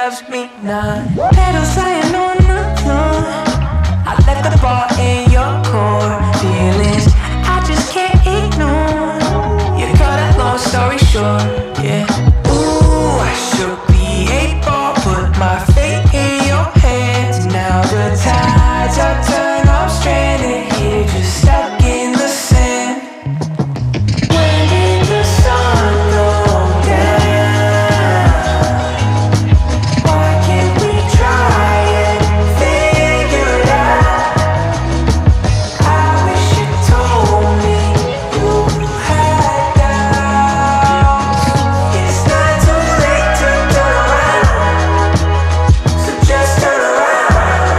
loves me not. Petals flying on the floor. I left the ball in your core. Feelings I just can't ignore. You cut a long story short, yeah. Ooh, I should be able to put my fate in your hands. Now the tides are turned, I'm stranded here, just stuck in the sand. When did the sun go down? Why can't we try and figure it out? I wish you told me you had doubts. It's not too late to turn around, so just turn around.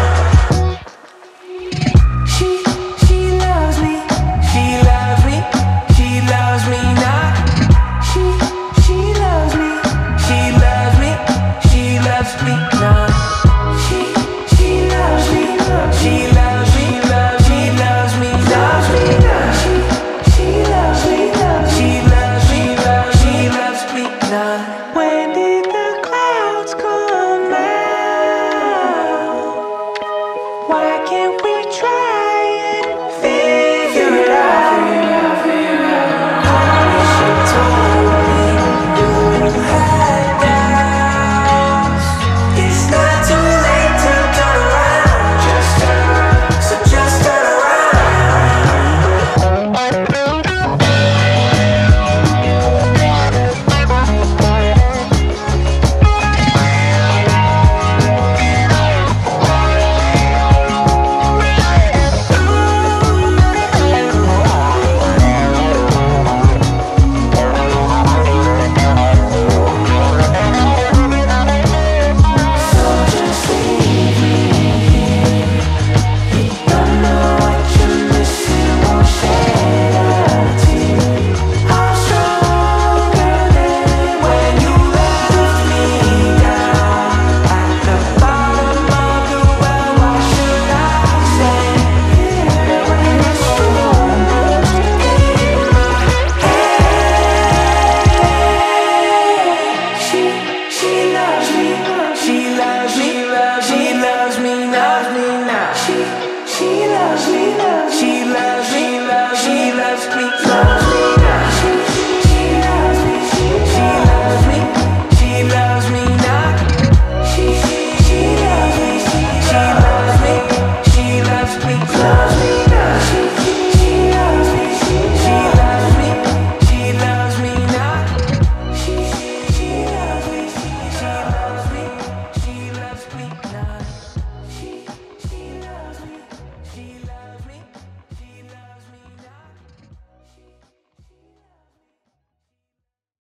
She loves me, she loves me, she loves me not. She loves me, she loves me, she loves me not. She loves me, she loves me, she loves me, loves me not. She loves me, she loves me, she loves me not. When did the clouds come out? Why can't we try and figure it out? I wish you told me you had doubts. It's not too late to turn around, just turn around, so just turn She loves me.